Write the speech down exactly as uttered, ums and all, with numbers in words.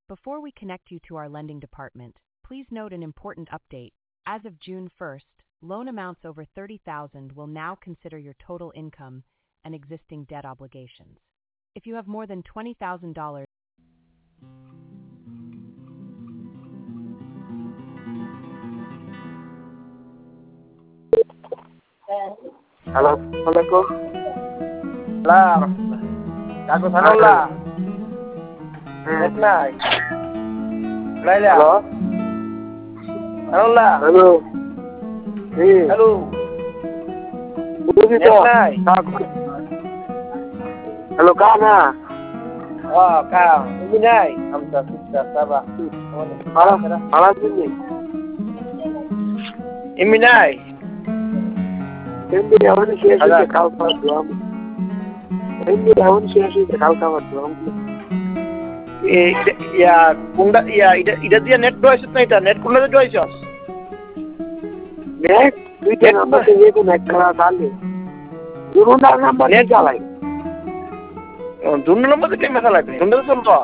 Before we connect you to our lending department, please note an important update. As of June first, loan amounts over thirty thousand dollars will now consider your total income and existing debt obligations. If you have more than twenty thousand dollars, hello আসসালামু সালাম কাকু Sanaullah net নাই লাইলা hello Sanaullah hello জি hello বুঝি net তো নাই hello কানা ও কা ini নাই আমটা সুচ্চা সাবা আলা আলা দিনি ini নাই এমনি এখন শেষ হয়েছে কাল খাওয়ার দোয়াম এমনি এখন শেষ হয়েছে কাল খাওয়ার দোয়াম ইয়া কোনটা ইয়া এটা এটা দিয়ে নেট ডয়েছিস না এটা নেট কোনটা ডয়েছিস নেট দুইটা নাম্বার থেকে তো নেট করা চালে দুটো নাম্বার নেট চালাই দুটো নম্বর থেকে মেসা লাগবে দুটো চলবো